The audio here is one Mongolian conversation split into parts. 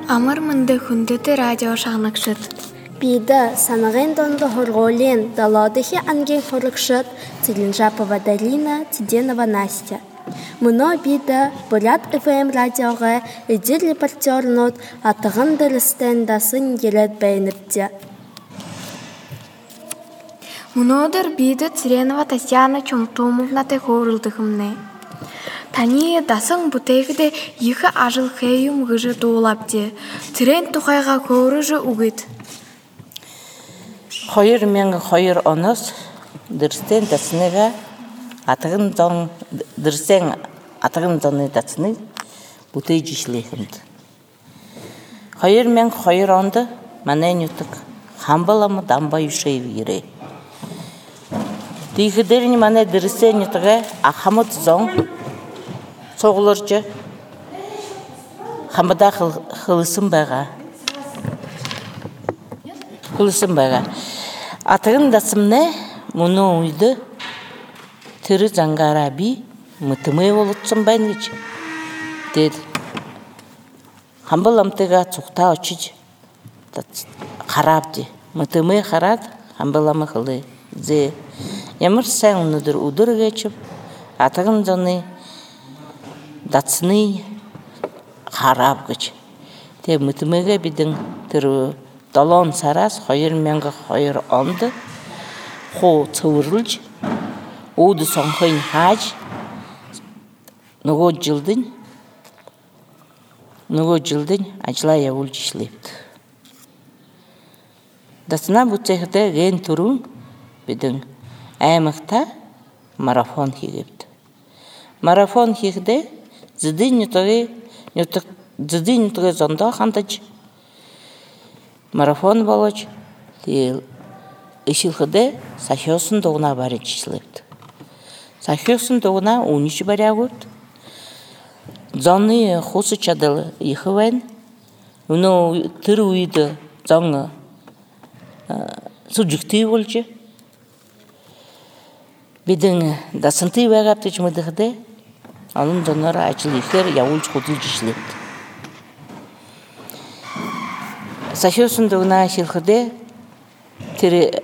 Амар мынды хүндэт радио шагнагшид. Бида санагын дондо хорголин даладыхи ангийн хорогшид Целинжапова Дарина, Тиденова Настя. Муно бида Бурят ФМ радиога эдил репортернууд атаган дэрстен дасын герет бэйнэпте. Мунодер бида Циренова Татьяна Чумтумовнатай хөөрөлдөхмнэ. Таны дасан бүтээгдэ их ажил хэйм гэж дуулапте. Цирен тухайга хөөрөж үгэд. 2002 оноос дэрстен дасныга атаган зон дэрстен атаган зоны дасны бүтээж ишлэхэнд. 2002 онд манай нутаг хамбалам дамбай ишэв ирэ. Тийхдэрний манай дэрстен нутага ахамд зон цоглорж хамбада хылсын байгаа. Атаган дасымнэ муну үйдө тэрэ зангаараа би мытымээ болцсон байна гэж. Тэгээд хамбаламтайгаа цухтаа очиж хараад мытымээ хараад хамбалам хылээ. Зэ ямар сайн өнөдөр гэж атаган зоны дацны хараад гэж. Тэгээд мытымээгээ бидэн тэр 7 сараас 2002 онд хуу цөвөрлж үүд сонхойн хааж нөгөө жилдэн ажлаа явуулж ишлэвд. Дасна бүтээхдээ ген түрүүн бидэн аймагта марафон хийгэвд. Марафон хийхдээ зэдийн нутгийн зондоо хандаж марафон болж тэгэл ишилхэдэ сахиосон дугнаа барьж ишлэвд. Сахиосон дугнаа үнэж бариагууд зоны хус чадал их байна. Өнөө тэр үед зон сүжигтэй болж бидэн дасантай байгаад гэж мэдэхдээ олон зоноор ажил ихээр явуулж хөдөлж ишлэвд. Сахиосон дугнаа шилхэдэ тэр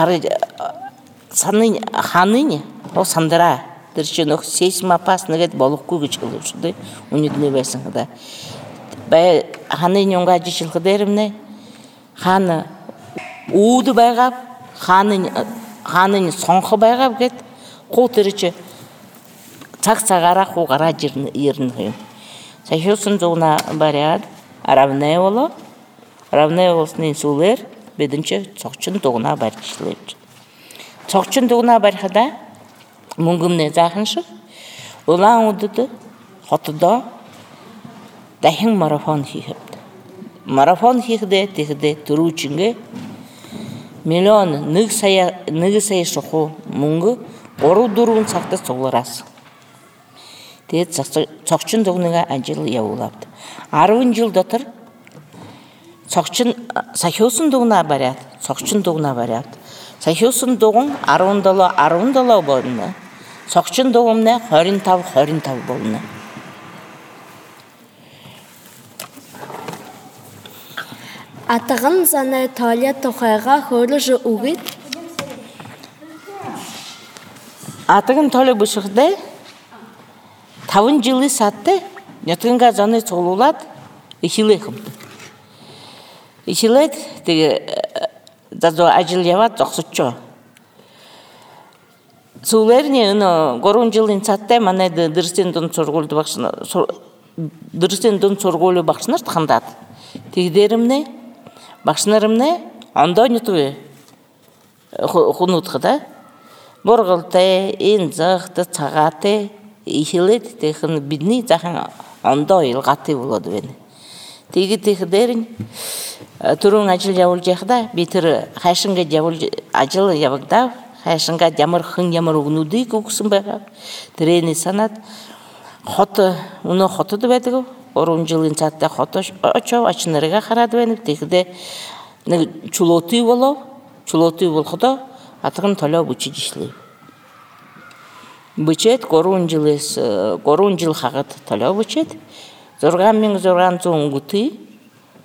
ханы сандра тэр чинь нөх сейсмопас нэгэд болохгүй гэж хэлсэн. Үнэдний байсан хада. Бай ханы юнгаж шилхэдэрмнэ хан үүд байгаа ханы сонх байгаа гэд хуу тэр чи цагаараа хуу гараж ирнэ юм. Сахиосон дугнаа бариад равнээ болсны сүүлээр бидэнче цогчин дугнаа барьж ишлэвч. Цогчин дугнаа барихада мөнгөмнэ заахан шиг улаан үдэд хотдоо дахин марафон хийхэд. Марафон хийхдээ тэгдэ төрүүчингээ миллион 1 сая шохуу мөнгө 3-4 цагт цуглараас. Тэгээд цогчин дугныг ажил явуулавд. 10 жил дотор цогчин сахиосон дугнаа бариад цогчин дугнаа бариад сахиосон дуган 17 болно. Цогчин дугнаа 25 болно. Атаган заны тооля тухайга хөөрөж үгэд. Атаган тооля бушигдэ 5 жилийн сатте нятганга заны цуглуулад ихлэхэм. Ишилээд тэгээ задо ажил яваад зогсочоо. Сүүлэрний 3 жилийн цааттай манай дэрсийн дунд сургуульд багш нарт хандаад. Тэгдэрэмнэ багш нарымнэ ондоо нутгүй хунуудхада бургалтай энэ захт цагаатай ишилээд тэгхэн бидний захан ондоо илгаатай болоод байна. Тэгдэрэн түрүүн ажил явуулж яхада би тэр хайшингаа явуулж ажил явагдав. Хайшингаа ямар өгнүүдийг өгсөн байгаа. Тэрэний санаад хотод байдаг. 3 жилийн цааттай хотод очоо ачнарыга хараад байна. Тэгдэ нэг чулуутай болохдоо атган толоо бүчиж ишлээ. Бүчээд 3 жил хагад толоо бүчээд 6600 өнгөтэй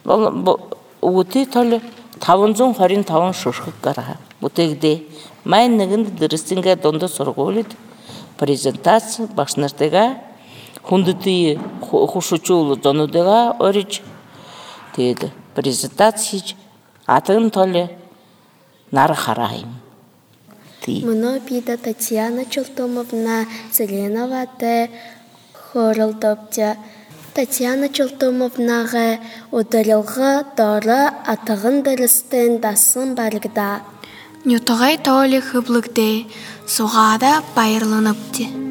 Угути толы 525 шошхық қарға. Бұтегде майын негінді дұрыстынға донды сұрғолит презентация башнартыға хундытыйы хушучулы донудыға орич дейді. Презентация атын толы нары қарайым. Мұны бида Татьяна Чултумовна Зеленова те хорылдыпты. Татьяна Чултумовнаға ударылғы дары атығын дұрыстын дасын барғыда. Нютығай толы хыблыгде суғада байырланыпты.